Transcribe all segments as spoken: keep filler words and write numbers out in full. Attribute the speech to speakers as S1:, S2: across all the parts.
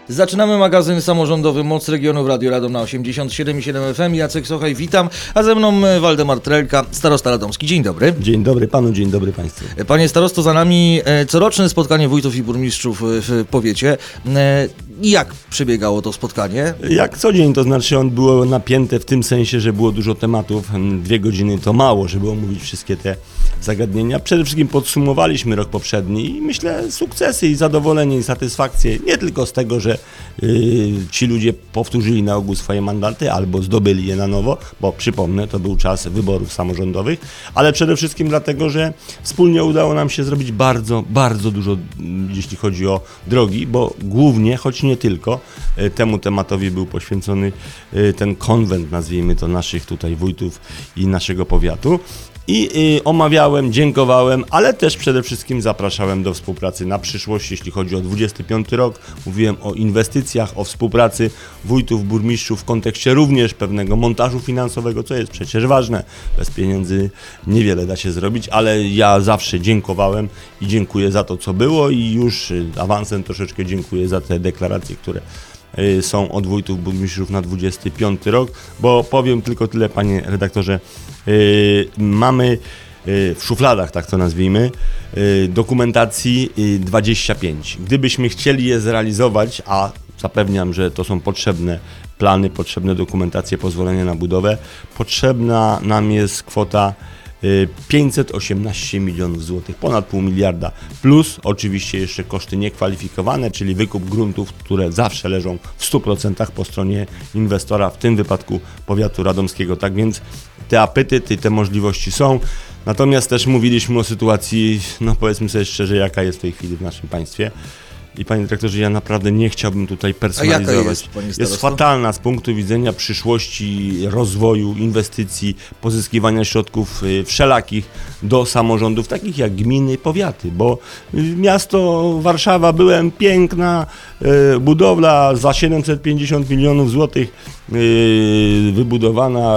S1: Zaczynamy magazyn samorządowy Moc Regionu w Radio Radom na osiemdziesiąt siedem i siedem F M. Jacek Sochaj, witam, a ze mną Waldemar Trelka, starosta radomski. Dzień dobry.
S2: Dzień dobry panu, dzień dobry państwu.
S1: Panie starosto, za nami coroczne spotkanie wójtów i burmistrzów w powiecie. Jak przebiegało to spotkanie?
S2: Jak co dzień, to znaczy on było napięte w tym sensie, że było dużo tematów. Dwie godziny to mało, żeby omówić wszystkie te zagadnienia. Przede wszystkim podsumowaliśmy rok poprzedni i myślę sukcesy i zadowolenie i satysfakcję. Nie tylko z tego, że yy, ci ludzie powtórzyli na ogół swoje mandaty albo zdobyli je na nowo, bo przypomnę, to był czas wyborów samorządowych, ale przede wszystkim dlatego, że wspólnie udało nam się zrobić bardzo, bardzo dużo, jeśli chodzi o drogi, bo głównie, choć nie tylko, temu tematowi był poświęcony ten konwent, nazwijmy to, naszych tutaj wójtów i naszego powiatu. I y, omawiałem, dziękowałem, ale też przede wszystkim zapraszałem do współpracy na przyszłość, jeśli chodzi o dwudziesty piąty rok. Mówiłem o inwestycjach, o współpracy wójtów, burmistrzów w kontekście również pewnego montażu finansowego, co jest przecież ważne. Bez pieniędzy niewiele da się zrobić, ale ja zawsze dziękowałem i dziękuję za to, co było i już awansem troszeczkę dziękuję za te deklaracje, które są od wójtów, burmistrzów na dwudziesty piąty rok, bo powiem tylko tyle, panie redaktorze, yy, mamy yy, w szufladach, tak to nazwijmy, yy, dokumentacji yy, dwadzieścia pięć. Gdybyśmy chcieli je zrealizować, a zapewniam, że to są potrzebne plany, potrzebne dokumentacje, pozwolenia na budowę, potrzebna nam jest kwota pięćset osiemnaście milionów złotych, ponad pół miliarda, plus oczywiście jeszcze koszty niekwalifikowane, czyli wykup gruntów, które zawsze leżą w stu procentach po stronie inwestora, w tym wypadku powiatu radomskiego. Tak więc te apetyty, te możliwości są. Natomiast też mówiliśmy o sytuacji, no powiedzmy sobie szczerze, jaka jest w tej chwili w naszym państwie. I panie dyrektorze, ja naprawdę nie chciałbym tutaj personalizować.
S1: A jaka jest, panie starosto?
S2: Jest fatalna z punktu widzenia przyszłości, rozwoju, inwestycji, pozyskiwania środków wszelakich do samorządów, takich jak gminy, powiaty, bo miasto Warszawa, byłem, piękna budowla za siedemset pięćdziesiąt milionów złotych wybudowana,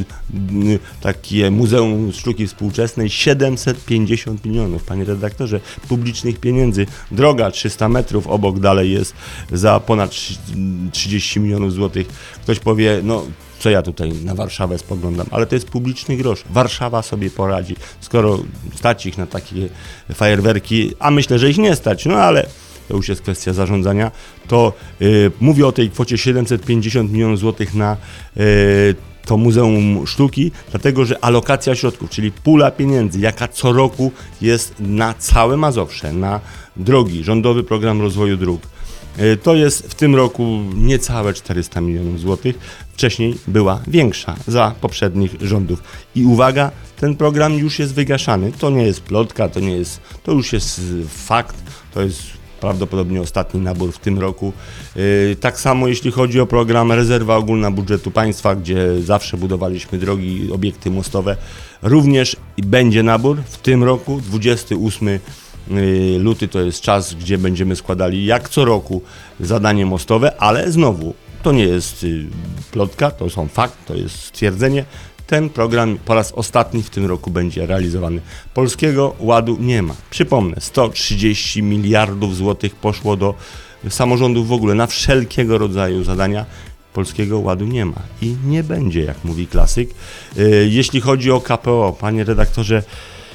S2: takie Muzeum Sztuki Współczesnej, siedemset pięćdziesiąt milionów, panie redaktorze, publicznych pieniędzy. Droga trzysta metrów obok dalej jest za ponad trzydzieści milionów złotych. Ktoś powie, no co ja tutaj na Warszawę spoglądam, ale to jest publiczny grosz. Warszawa sobie poradzi, skoro stać ich na takie fajerwerki, a myślę, że ich nie stać, no ale to już jest kwestia zarządzania, to yy, mówię o tej kwocie siedemset pięćdziesiąt milionów złotych na yy, to Muzeum Sztuki, dlatego że alokacja środków, czyli pula pieniędzy, jaka co roku jest na całe Mazowsze, na drogi, rządowy program rozwoju dróg, yy, to jest w tym roku niecałe czterysta milionów złotych, wcześniej była większa za poprzednich rządów. I uwaga, ten program już jest wygaszany, to nie jest plotka, to nie jest, to już jest fakt, to jest prawdopodobnie ostatni nabór w tym roku. Yy, tak samo jeśli chodzi o program Rezerwa Ogólna Budżetu Państwa, gdzie zawsze budowaliśmy drogi, obiekty mostowe, również będzie nabór w tym roku, dwudziestego ósmego lutego to jest czas, gdzie będziemy składali jak co roku zadanie mostowe, ale znowu to nie jest plotka, to są fakt, to jest stwierdzenie. Ten program po raz ostatni w tym roku będzie realizowany. Polskiego Ładu nie ma. Przypomnę, sto trzydzieści miliardów złotych poszło do samorządów w ogóle na wszelkiego rodzaju zadania. Polskiego Ładu nie ma i nie będzie, jak mówi klasyk. Jeśli chodzi o K P O, panie redaktorze,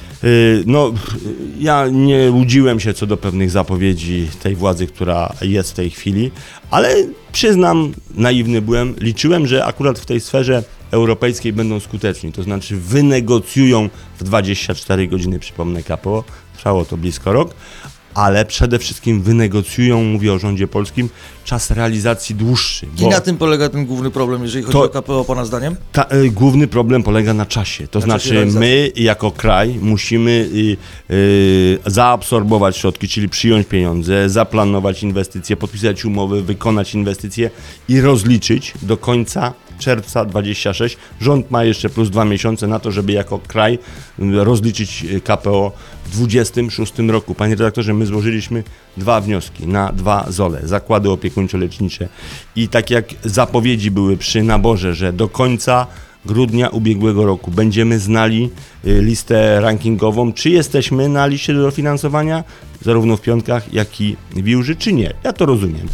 S2: no ja nie łudziłem się co do pewnych zapowiedzi tej władzy, która jest w tej chwili, ale przyznam, naiwny byłem, liczyłem, że akurat w tej sferze europejskiej będą skuteczni, to znaczy wynegocjują w dwadzieścia cztery godziny, przypomnę K P O, trwało to blisko rok, ale przede wszystkim wynegocjują, mówię o rządzie polskim, czas realizacji dłuższy.
S1: I na tym polega ten główny problem, jeżeli chodzi to, o K P O, pana zdaniem?
S2: Ta, y, główny problem polega na czasie, to na znaczy my jako kraj musimy y, y, zaabsorbować środki, czyli przyjąć pieniądze, zaplanować inwestycje, podpisać umowy, wykonać inwestycje i rozliczyć do końca czerwca dwudziestego szóstego. Rząd ma jeszcze plus dwa miesiące na to, żeby jako kraj rozliczyć K P O w dwudziestym szóstym roku. Panie redaktorze, my złożyliśmy dwa wnioski na dwa zole, zakłady opiekuńczo-lecznicze i tak jak zapowiedzi były przy naborze, że do końca grudnia ubiegłego roku będziemy znali listę rankingową, czy jesteśmy na liście do dofinansowania, zarówno w Pionkach, jak i w Wilży, czy nie. Ja to rozumiem.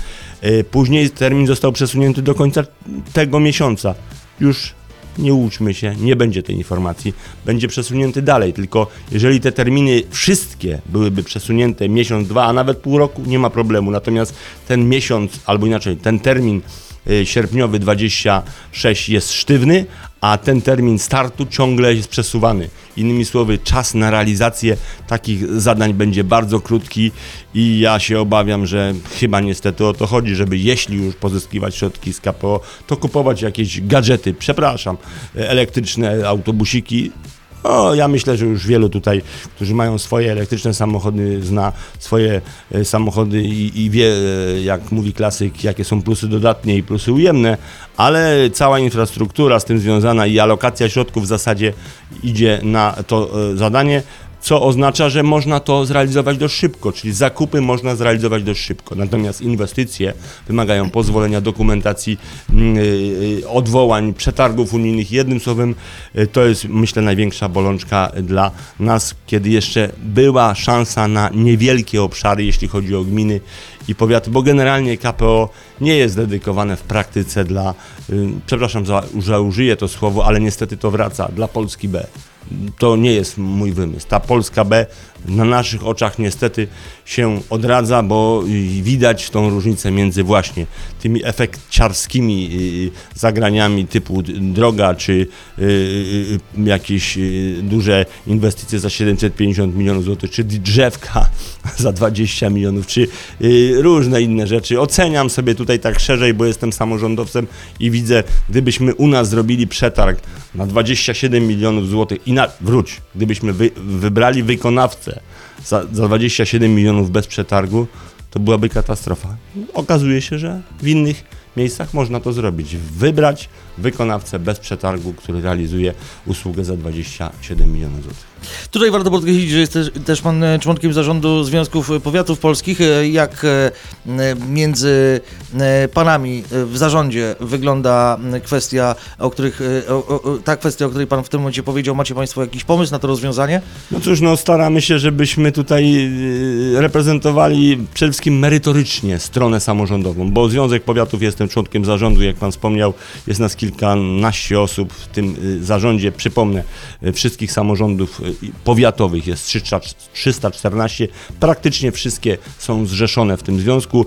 S2: Później termin został przesunięty do końca tego miesiąca. Już nie łudźmy się, nie będzie tej informacji, będzie przesunięty dalej, tylko jeżeli te terminy wszystkie byłyby przesunięte miesiąc, dwa, a nawet pół roku, nie ma problemu, natomiast ten miesiąc, albo inaczej, ten termin sierpniowy dwudziesty szósty jest sztywny, a ten termin startu ciągle jest przesuwany. Innymi słowy, czas na realizację takich zadań będzie bardzo krótki i ja się obawiam, że chyba niestety o to chodzi, żeby jeśli już pozyskiwać środki z K P O, to kupować jakieś gadżety, przepraszam, elektryczne autobusiki. No, ja myślę, że już wielu tutaj, którzy mają swoje elektryczne samochody, zna swoje e, samochody i, i wie, e, jak mówi klasyk, jakie są plusy dodatnie i plusy ujemne, ale cała infrastruktura z tym związana i alokacja środków w zasadzie idzie na to e, zadanie, co oznacza, że można to zrealizować dość szybko, czyli zakupy można zrealizować dość szybko, natomiast inwestycje wymagają pozwolenia, dokumentacji, yy, odwołań, przetargów unijnych. Jednym słowem, yy, to jest, myślę, największa bolączka dla nas, kiedy jeszcze była szansa na niewielkie obszary, jeśli chodzi o gminy i powiaty, bo generalnie K P O nie jest dedykowane w praktyce dla, yy, przepraszam, za, że użyję to słowo, ale niestety to wraca, dla Polski B. To nie jest mój wymysł. Ta Polska B na naszych oczach niestety się odradza, bo widać tą różnicę między właśnie tymi efekciarskimi zagraniami typu droga, czy jakieś duże inwestycje za siedemset pięćdziesiąt milionów złotych, czy drzewka za dwadzieścia milionów, czy różne inne rzeczy. Oceniam sobie tutaj tak szerzej, bo jestem samorządowcem i widzę, gdybyśmy u nas zrobili przetarg na dwadzieścia siedem milionów złotych i na, wróć, gdybyśmy wy, wybrali wykonawcę za, za dwadzieścia siedem milionów bez przetargu, to byłaby katastrofa. Okazuje się, że w innych miejscach można to zrobić. Wybrać wykonawcę bez przetargu, który realizuje usługę za dwadzieścia siedem milionów złotych.
S1: Tutaj warto podkreślić, że jest też, też pan członkiem zarządu Związków Powiatów Polskich. Jak między panami w zarządzie wygląda kwestia, o których, o, o, ta kwestia, o której pan w tym momencie powiedział? Macie państwo jakiś pomysł na to rozwiązanie?
S2: No cóż, no staramy się, żebyśmy tutaj reprezentowali przede wszystkim merytorycznie stronę samorządową, bo Związek Powiatów, jestem członkiem zarządu, jak pan wspomniał, jest nas kilkanaście osób w tym zarządzie. Przypomnę, wszystkich samorządów powiatowych jest trzysta czternaście, praktycznie wszystkie są zrzeszone w tym związku.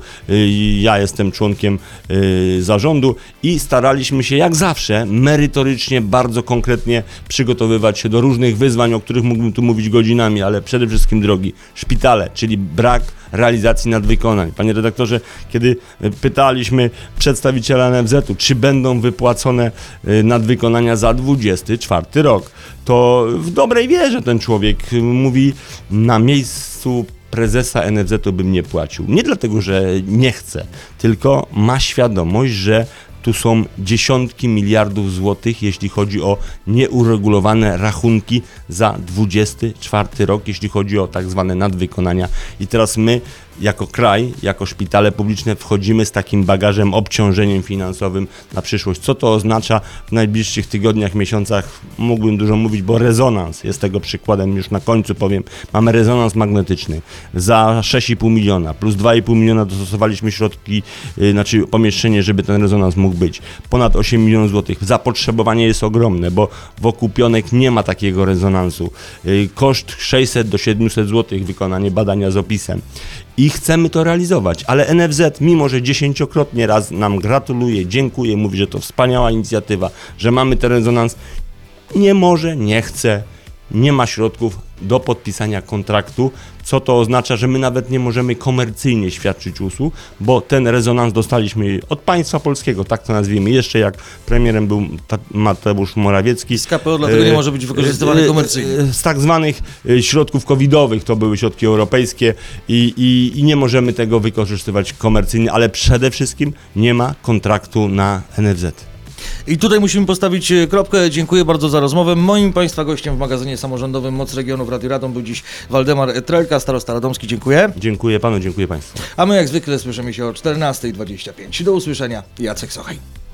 S2: Ja jestem członkiem zarządu i staraliśmy się jak zawsze merytorycznie, bardzo konkretnie przygotowywać się do różnych wyzwań, o których mógłbym tu mówić godzinami, ale przede wszystkim drogi, szpitale, czyli brak realizacji nadwykonań. Panie redaktorze, kiedy pytaliśmy przedstawiciela N F Z u, czy będą wypłacone nadwykonania za dwudziesty czwarty rok, to w dobrej wierze ten człowiek mówi: na miejscu prezesa N F Z u bym nie płacił. Nie dlatego, że nie chce, tylko ma świadomość, że tu są dziesiątki miliardów złotych, jeśli chodzi o nieuregulowane rachunki za dwudziesty czwarty rok, jeśli chodzi o tak zwane nadwykonania. I teraz my jako kraj, jako szpitale publiczne wchodzimy z takim bagażem, obciążeniem finansowym na przyszłość. Co to oznacza w najbliższych tygodniach, miesiącach? Mógłbym dużo mówić, bo rezonans jest tego przykładem, już na końcu powiem. Mamy rezonans magnetyczny za sześć i pół miliona, plus dwa i pół miliona dostosowaliśmy środki, yy, znaczy pomieszczenie, żeby ten rezonans mógł być. Ponad osiem milionów złotych. Zapotrzebowanie jest ogromne, bo wokół Pionek nie ma takiego rezonansu. Yy, koszt sześćset do siedmiuset złotych wykonanie badania z opisem. I chcemy to realizować, ale N F Z, mimo że dziesięciokrotnie raz nam gratuluje, dziękuję, mówi, że to wspaniała inicjatywa, że mamy ten rezonans, nie może, nie chce, nie ma środków do podpisania kontraktu, co to oznacza, że my nawet nie możemy komercyjnie świadczyć usług, bo ten rezonans dostaliśmy od państwa polskiego, tak to nazwijmy, jeszcze jak premierem był Mateusz Morawiecki.
S1: Z K P O dlatego nie może być wykorzystywany komercyjnie.
S2: Z tak zwanych środków covidowych, to były środki europejskie i, i, i nie możemy tego wykorzystywać komercyjnie, ale przede wszystkim nie ma kontraktu na N F Z.
S1: I tutaj musimy postawić kropkę. Dziękuję bardzo za rozmowę. Moim Państwa gościem w magazynie samorządowym Moc Regionu w Radiu Radom był dziś Waldemar Trelka, starosta radomski. Dziękuję.
S2: Dziękuję Panu, dziękuję Państwu.
S1: A my jak zwykle słyszymy się o czternasta dwadzieścia pięć. Do usłyszenia. Jacek Sochaj.